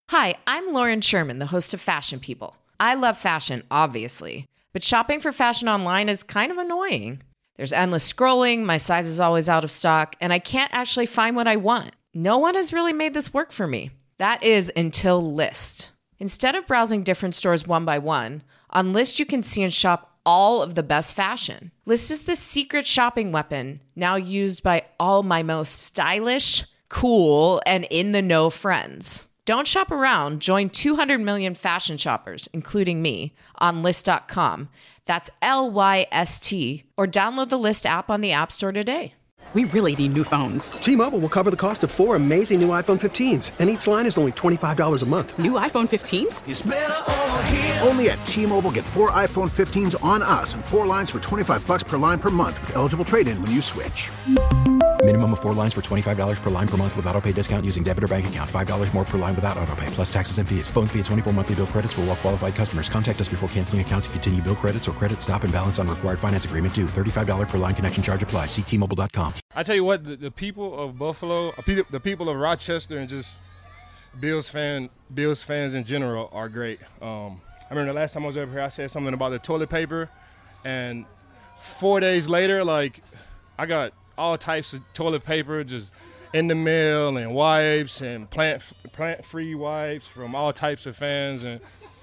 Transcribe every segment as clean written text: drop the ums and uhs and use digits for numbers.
Hi, I'm Lauren Sherman, the host of Fashion People. I love fashion, obviously, but shopping for fashion online is kind of annoying. There's endless scrolling, my size is always out of stock, and I can't actually find what I want. No one has really made this work for me. That is until Lyst. Instead of browsing different stores one by one, on Lyst you can see and shop all of the best fashion. Lyst is the secret shopping weapon, now used by all my most stylish, cool, and in-the-know friends. Don't shop around. Join 200 million fashion shoppers, including me, on Lyst.com. That's Lyst, or download the Lyst app on the App Store today. We really need new phones. T-Mobile will cover the cost of 4 amazing new iPhone 15s, and each line is only $25 a month. New iPhone 15s? It's better over here. Only at T-Mobile, get 4 iPhone 15s on us and 4 lines for $25 per line per month with eligible trade-in when you switch. Minimum of 4 lines for $25 per line per month with autopay discount using debit or bank account. $5 more per line without autopay, plus taxes and fees. Phone fee at 24 monthly bill credits for well-qualified customers. Contact us before canceling account to continue bill credits or credit stop and balance on required finance agreement due. $35 per line connection charge applies. See T-Mobile.com. I tell you what, the people of Buffalo, the people of Rochester, and just Bills fans in general are great. I remember the last time I was over here, I said something about the toilet paper, and 4 days later, like, I got all types of toilet paper just in the mail, and wipes and plant-free wipes from all types of fans, and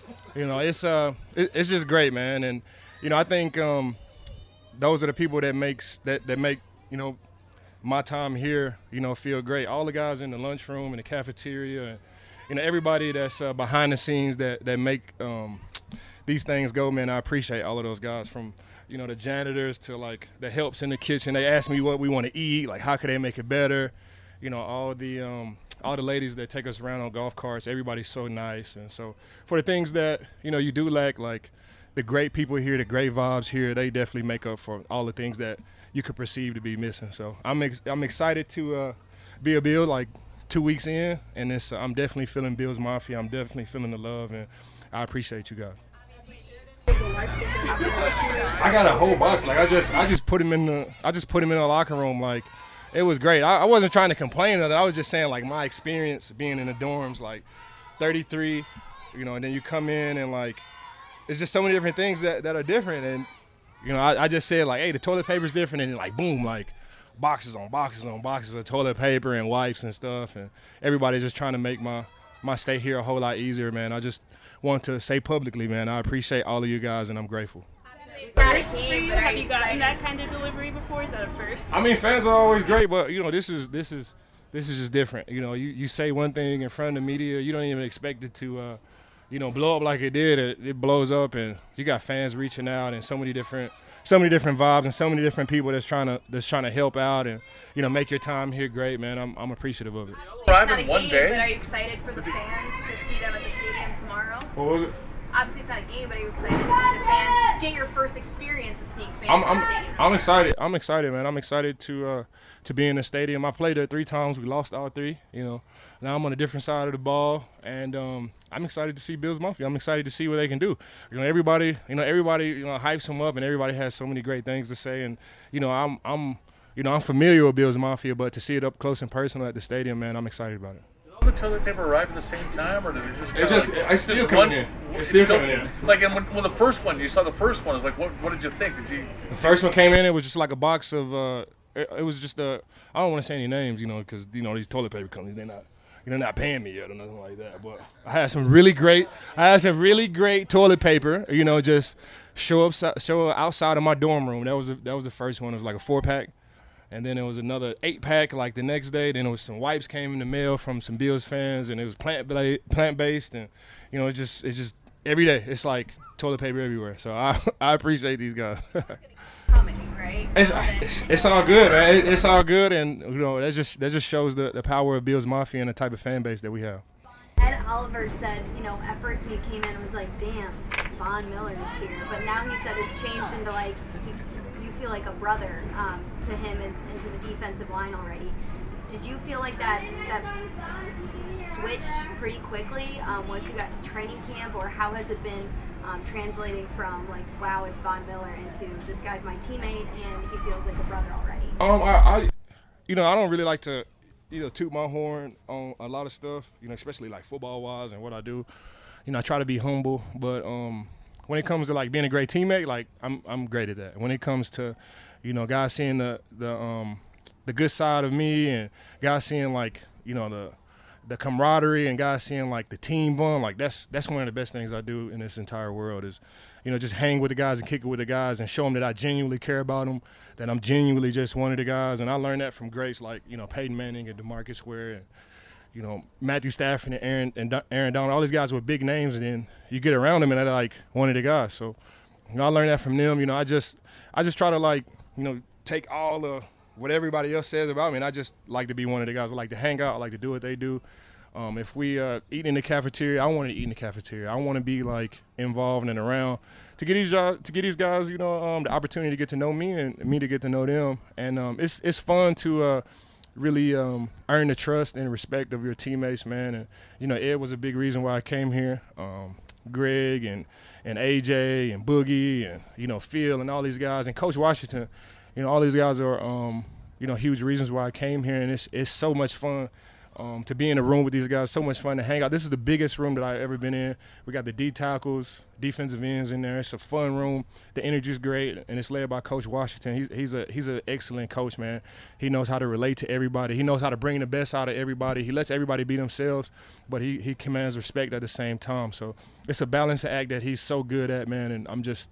it's just great, man. And I think those are the people that make my time here feel great. All the guys in the lunchroom and the cafeteria, and everybody that's behind the scenes that make these things go, man. I appreciate all of those guys, from the janitors to like the helps in the kitchen. They ask me what we want to eat, like how could they make it better. All the ladies that take us around on golf carts. Everybody's so nice. And so for the things that you do lack, like the great people here, the great vibes here, they definitely make up for all the things that you could perceive to be missing. So I'm excited to be a Bill, like 2 weeks in, and I'm definitely feeling Bills Mafia. I'm definitely feeling the love, and I appreciate you guys. I got a whole box. Like I just put him in the locker room. Like it was great. I wasn't trying to complain of it. I was just saying like my experience being in the dorms, like 33, and then you come in and like it's just so many different things that are different. And I just said like, hey, the toilet paper's different, and like boom, like boxes on boxes on boxes of toilet paper and wipes and stuff, and everybody's just trying to make my stay here a whole lot easier, man. I just want to say publicly, man, I appreciate all of you guys, and I'm grateful. First for you, have you gotten that kind of delivery before? Is that a first? I mean, fans are always great, but this is just different. You say one thing in front of the media, you don't even expect it to, blow up like it did. It blows up, and you got fans reaching out, and so many different vibes, and so many different people that's trying to help out and make your time here great, man. I'm appreciative of it. It's not a game, but are you excited for the fans to see them at the stadium tomorrow? What was it? Obviously, it's not a game, but are you excited to see the fans? Just get your first experience of seeing fans at the stadium. I'm excited. I'm excited, man. I'm excited to be in the stadium. I played there 3 times. We lost all 3. Now I'm on a different side of the ball, and I'm excited to see Bills Mafia. I'm excited to see what they can do. Everybody hypes them up, and everybody has so many great things to say. And I'm familiar with Bills Mafia, but to see it up close and personal at the stadium, man, I'm excited about it. The toilet paper arrive at the same time, or did it just? It's still coming in. It's still coming in. Like, and when the first one, you saw the first one, it was like, what did you think? The first one came in, it was just like a box of. It was just I don't want to say any names, because these toilet paper companies, they're not paying me yet or nothing like that. But I had some really great toilet paper. Just show outside of my dorm room. That was the first one. It was like a 4-pack. And then there was another 8-pack like the next day. Then there was some wipes came in the mail from some Bills fans, and it was plant-based, and it's just every day. It's like toilet paper everywhere. So I appreciate these guys. Coming, right? It's all good, man. It's all good, and that just shows the power of Bills Mafia and the type of fan base that we have. Ed Oliver said, at first when he came in, it was like, damn, Von Miller's here. But now he said it's changed into like you feel like a brother to him and to the defensive line already. Did you feel like that switched pretty quickly once you got to training camp, or how has it been translating from like, wow, it's Von Miller, into this guy's my teammate and he feels like a brother already? I don't really like to toot my horn on a lot of stuff, especially like football-wise and what I do. I try to be humble, but when it comes to like being a great teammate, like I'm great at that. When it comes to, guys seeing the good side of me and guys seeing like, the camaraderie and guys seeing like the team bond, like that's one of the best things I do in this entire world is, just hang with the guys and kick it with the guys and show them that I genuinely care about them, that I'm genuinely just one of the guys. And I learned that from greats like, Peyton Manning and DeMarcus Ware and, Matthew Stafford and Aaron Donald, all these guys were big names, and then you get around them and they're like one of the guys. So, I learned that from them. I just try to like, take all the what everybody else says about me, and I just like to be one of the guys. I like to hang out. I like to do what they do. If we eat in the cafeteria, I want to eat in the cafeteria. I want to be like involved and around to get these guys, the opportunity to get to know me and me to get to know them. And it's fun to really earn the trust and respect of your teammates, man. And Ed was a big reason why I came here. Greg and AJ and Boogie and Phil and all these guys and Coach Washington. All these guys are huge reasons why I came here, and it's so much fun. To be in a room with these guys, so much fun to hang out. This is the biggest room that I've ever been in. We got the D tackles, defensive ends in there. It's a fun room. The energy's great, and it's led by Coach Washington. He's an excellent coach, man. He knows how to relate to everybody. He knows how to bring the best out of everybody. He lets everybody be themselves, but he commands respect at the same time. So it's a balancing act that he's so good at, man. And I'm just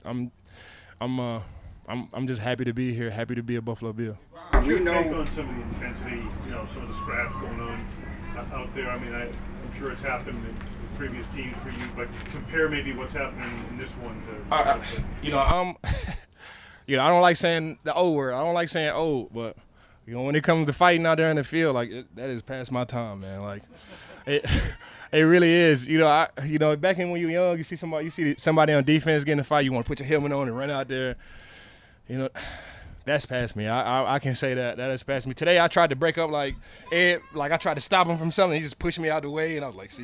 happy to be here, happy to be a Buffalo Bill. What's your take on some of the intensity, some of the scraps going on out there? I mean, I'm sure it's happened in previous teams for you, but compare maybe what's happening in this one to I don't like saying the O word. I don't like saying old, but when it comes to fighting out there in the field, like that is past my time, man. Like it really is. Back in when you were young, you see somebody on defense getting a fight, you want to put your helmet on and run out there. That's past me. I can say that has past me. Today I tried to break up like Ed, like I tried to stop him from something. He just pushed me out the way, and I was like,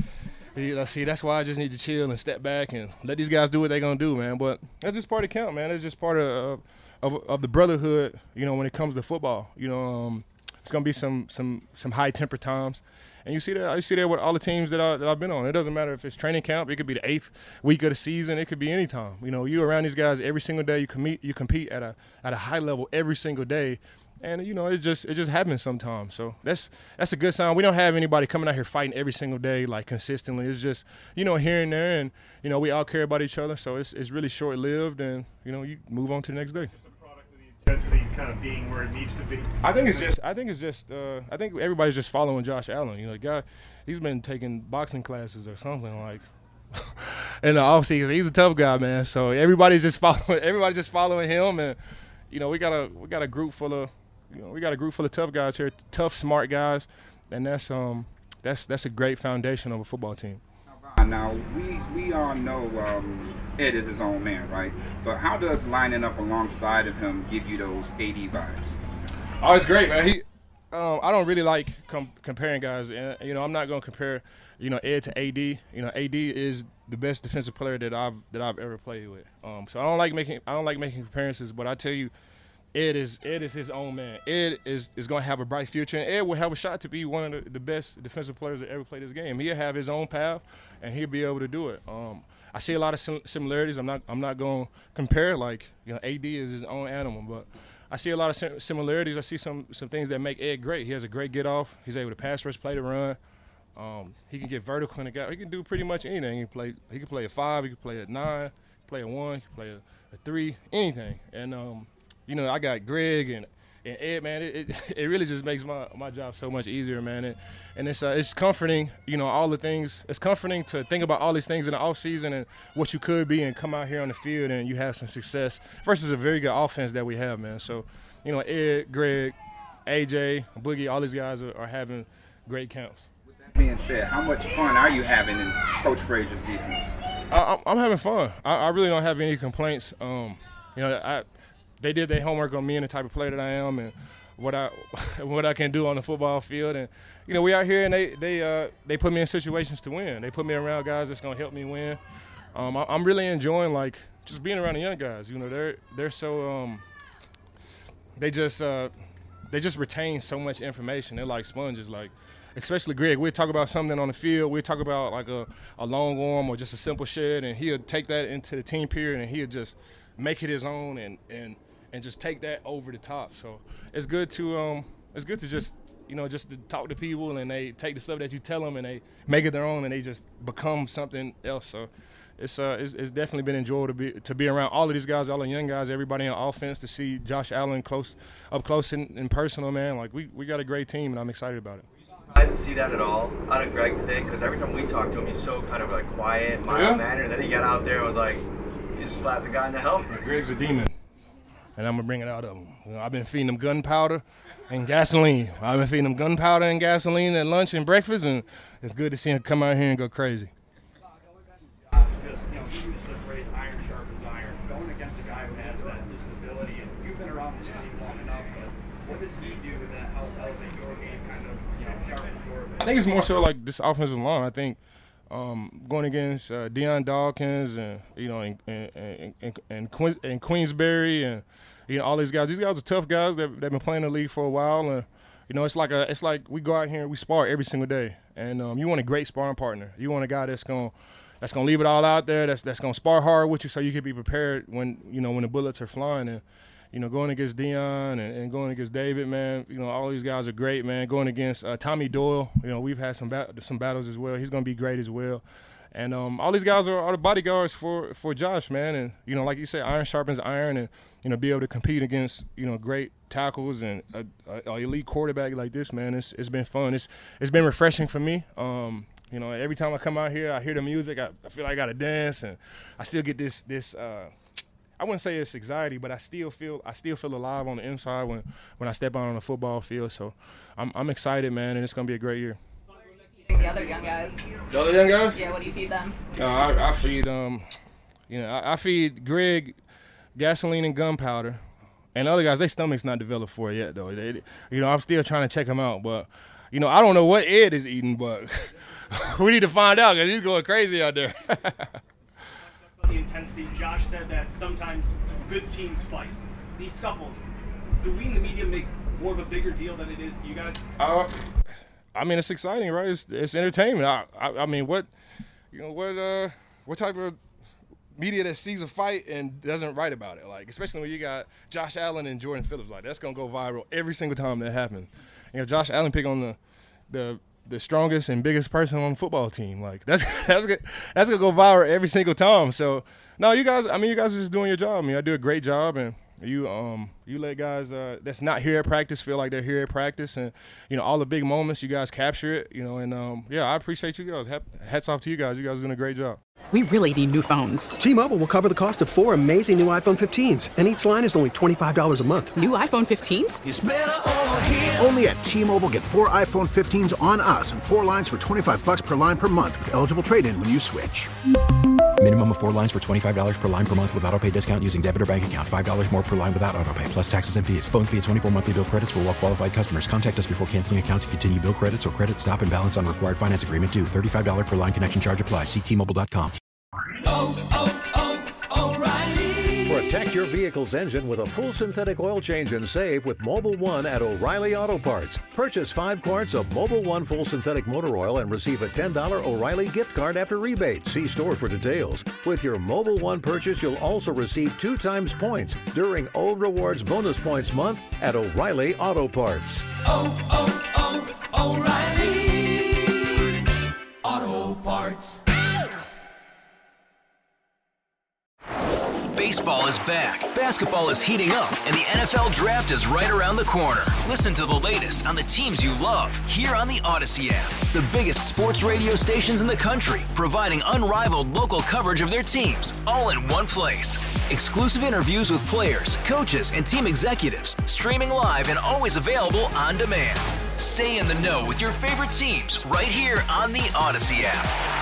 see, that's why I just need to chill and step back and let these guys do what they're gonna do, man. But that's just part of camp, man. It's just part of the brotherhood. When it comes to football, it's gonna be some high temper times. And you see that with all the teams that I've been on. It doesn't matter if it's training camp. It could be the 8th week of the season. It could be any time. You're around these guys every single day. You compete at a high level every single day, and it just happens sometimes. So that's a good sign. We don't have anybody coming out here fighting every single day like consistently. It's just here and there, and we all care about each other. So it's really short lived, and you move on to the next day. Intensity kind of being where it needs to be. I think everybody's just following Josh Allen. The guy, he's been taking boxing classes or something like in the offseason. He's a tough guy, man. So everybody's just following him, and we got a group full of tough guys here, tough, smart guys, and that's a great foundation of a football team. Now, we all know Ed is his own man, right? But how does lining up alongside of him give you those AD vibes? Oh, it's great, man. I don't really like comparing guys. I'm not going to compare, Ed to AD. AD is the best defensive player that I've ever played with. So I don't like making comparisons. But I tell you, Ed is his own man. Ed is going to have a bright future, and Ed will have a shot to be one of the best defensive players that ever played this game. He'll have his own path, and he'll be able to do it. I see a lot of similarities. I'm not going to compare like AD is his own animal, but I see a lot of similarities. I see some things that make Ed great. He has a great get off. He's able to pass rush, play the run. He can get vertical in the gap. He can do pretty much anything. He can play a 5. He can play a 9. He can play a 1. He can play a 3. Anything. And I got Greg and Ed, man. It really just makes my job so much easier, man. And it's comforting, all the things. It's comforting to think about all these things in the off season and what you could be, and come out here on the field and you have some success versus a very good offense that we have, man. So, Ed, Greg, AJ, Boogie, all these guys are having great camps. With that being said, how much fun are you having in Coach Frazier's defense? I'm having fun. I really don't have any complaints. They did their homework on me and the type of player that I am, and what I can do on the football field. And we out here, and they put me in situations to win. They put me around guys that's gonna help me win. I'm really enjoying like just being around the young guys. They're so they just they just retain so much information. They're like sponges, like especially Greg. We'd talk about something on the field. We'd talk about like a long arm or just a simple shed, and he'll take that into the team period, and he'll just make it his own and just take that over the top. So it's good to just just to talk to people, and they take the stuff that you tell them and they make it their own, and they just become something else. So it's definitely been enjoyable to be around all of these guys, all the young guys, everybody on offense, to see Josh Allen up close and personal, man. Like we got a great team, and I'm excited about it. Surprised to see that at all out of Greg today? Because every time we talk to him, he's so kind of like quiet, mild-mannered. Then he got out there and was like, he just slapped the guy in the helmet. Greg's a demon, and I'm gonna bring it out of him. I've been feeding him gunpowder and gasoline. I've been feeding him gunpowder and gasoline at lunch and breakfast, and it's good to see him come out here and go crazy. He used the phrase iron sharpens iron. Going against a guy who has that stability, and you've been around this team long enough, but what does he do that helps elevate your game, kind of sharpen your ability? I think it's more so like this offensive line. I think going against Dion Dawkins and and Queensberry and all these guys. These guys are tough guys. They've been playing in the league for a while, and it's like we go out here and we spar every single day. And you want a great sparring partner. You want a guy that's gonna leave it all out there. That's gonna spar hard with you, so you can be prepared when the bullets are flying. And going against Dion and going against David, man, all these guys are great, man. Going against Tommy Doyle, we've had some battles as well. He's gonna be great as well. And all these guys are the bodyguards for Josh, man. And like you said, iron sharpens iron, and be able to compete against great tackles and an elite quarterback like this, man. It's been fun. It's been refreshing for me. Every time I come out here, I hear the music. I feel like I got to dance, and I still get this. I wouldn't say it's anxiety, but I still feel alive on the inside when I step out on the football field. So I'm excited, man, and it's gonna be a great year. The other young guys. The other young guys? Yeah. What do you feed them? I feed I feed Greg gasoline and gunpowder, and the other guys, their stomach's not developed for it yet, though. I'm still trying to check them out, but I don't know what Ed is eating, but we need to find out because he's going crazy out there. The intensity. Josh said that sometimes good teams fight. These scuffles, do we in the media make more of a bigger deal than it is to you guys? It's exciting, right? It's entertainment. What type of media that sees a fight and doesn't write about it? Like, especially when you got Josh Allen and Jordan Phillips, like that's gonna go viral every single time that happens. Josh Allen pick on the strongest and biggest person on the football team. Like that's gonna go viral every single time. So no, you guys are just doing your job. I do a great job, and you let guys that's not here at practice feel like they're here at practice, and all the big moments you guys capture it. I appreciate you guys. Hats off to you guys. You guys are doing a great job. We really need new phones. T-Mobile will cover the cost of 4 amazing new iPhone 15s, and each line is only $25 a month. New iPhone 15s? It's better over here. Only at T-Mobile, get 4 iPhone 15s on us and 4 lines for $25 per line per month with eligible trade-in when you switch. Minimum of 4 lines for $25 per line per month with autopay discount using debit or bank account. $5 more per line without autopay, plus taxes and fees. Phone fee at 24 monthly bill credits for well-qualified customers. Contact us before canceling account to continue bill credits or credit stop and balance on required finance agreement due. $35 per line connection charge applies. See T-Mobile.com. O'Reilly. Protect your vehicle's engine with a full synthetic oil change and save with Mobil 1 at O'Reilly Auto Parts. Purchase 5 quarts of Mobil 1 full synthetic motor oil and receive a $10 O'Reilly gift card after rebate. See store for details. With your Mobil 1 purchase, you'll also receive 2 times points during O Rewards Bonus Points Month at O'Reilly Auto Parts. O'Reilly Auto Parts. Baseball is back, basketball is heating up, and the NFL Draft is right around the corner. Listen to the latest on the teams you love here on the Odyssey app. The biggest sports radio stations in the country, providing unrivaled local coverage of their teams, all in one place. Exclusive interviews with players, coaches, and team executives, streaming live and always available on demand. Stay in the know with your favorite teams right here on the Odyssey app.